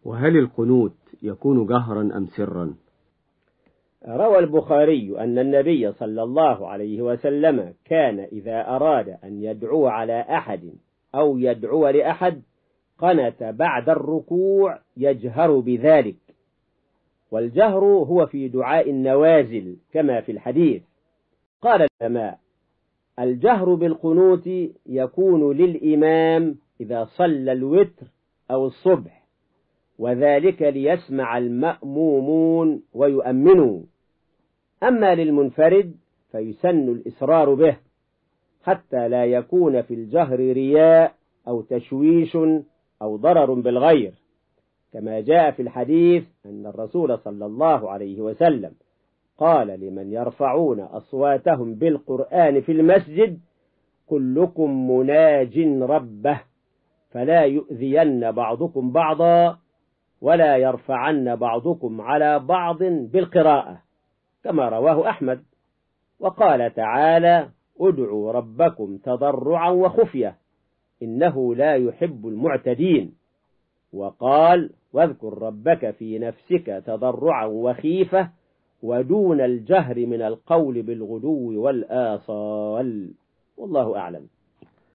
وهل القنوت يكون جهرا أم سرا؟ روى البخاري أن النبي صلى الله عليه وسلم كان إذا أراد أن يدعو على أحد أو يدعو لأحد قنت بعد الركوع يجهر بذلك، والجهر هو في دعاء النوازل كما في الحديث. قال العلماء: الجهر بالقنوت يكون للإمام إذا صلى الوتر أو الصبح، وذلك ليسمع المأمومون ويؤمنوا. أما للمنفرد فيسن الإسرار به حتى لا يكون في الجهر رياء أو تشويش أو ضرر بالغير، كما جاء في الحديث أن الرسول صلى الله عليه وسلم قال لمن يرفعون أصواتهم بالقرآن في المسجد: كلكم مناج ربه، فلا يؤذين بعضكم بعضا ولا يرفعن بعضكم على بعض بالقراءة، كما رواه أحمد. وقال تعالى: ادعوا ربكم تضرعا وخفية إنه لا يحب المعتدين. وقال: واذكر ربك في نفسك تضرعا وخيفة ودون الجهر من القول بالغدو والآصال. والله أعلم.